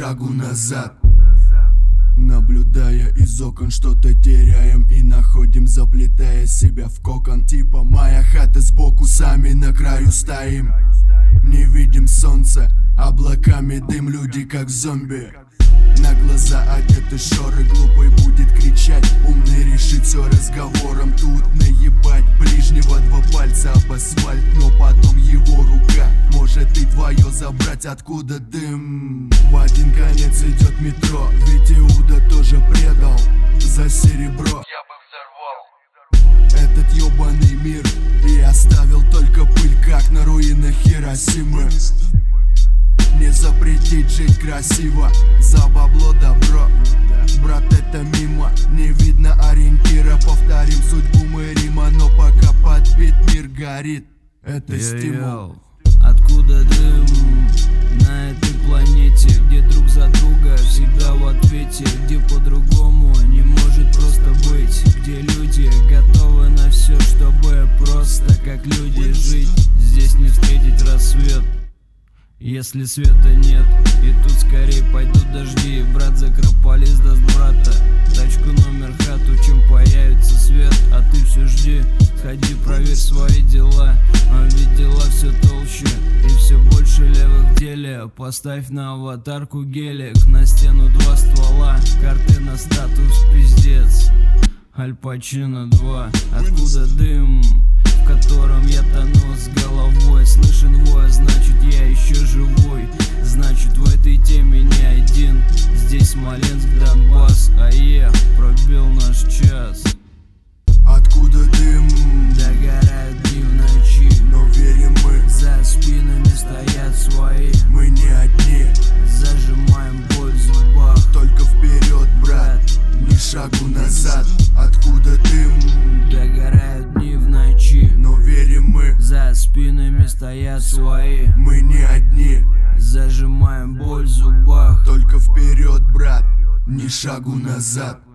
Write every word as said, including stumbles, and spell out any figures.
шагу назад. Наблюдая из окон, что-то теряем и находим, заплетая себя в кокон. Типа моя хата сбоку, сами на краю стоим. Не видим солнца, облаками дым, люди как зомби. На глаза одеты шоры, глупый будет кричать, умный решит все разговором. Тут наебать ближнего два пальца об асфальт, но потом его рука может и твое забрать. Откуда дым? В один конец идет метро, ведь Иуда тоже предал за серебро. Я бы взорвал этот ебаный мир и оставил только пыль, как на руинах Хиросимы. Не запретить жить красиво, за бабло добро. Брат, это мимо, не видно ориентира. Повторим судьбу мы Рима, но пока подбит мир горит. Это стимул. Откуда дым на этой планете, где друг за друга всегда в ответе, где по-другому не может просто быть, где люди готовы на все, чтобы просто как люди жить. Здесь не встретить рассвет, если света нет, и тут скорее пойдут дожди. Брат за Акрополис даст брата, тачку, номер, хату, чем появится свет. А ты все жди, сходи, проверь свои дела, а ведь дела все толще и все больше левых в деле. Поставь на аватарку гелик, на стену два ствола, карты на статус пиздец, Аль Пачино два. Откуда дым, в котором я тону с головой? Слышен вой, значит я еще живой. Значит в этой теме не один. Здесь Смоленск, Донбасс, АЕ пробил наш час. Откуда дым? Догорают дни в ночи, но верим мы, за спинами стоят свои. Мы не одни, зажимаем боль в зубах. Только вперед, брат, ни шагу назад. Откуда дым? Догорают дни в ночи, но верим мы, за спинами стоят свои. Мы не одни, зажимаем боль в зубах. Только вперед, брат, ни шагу назад.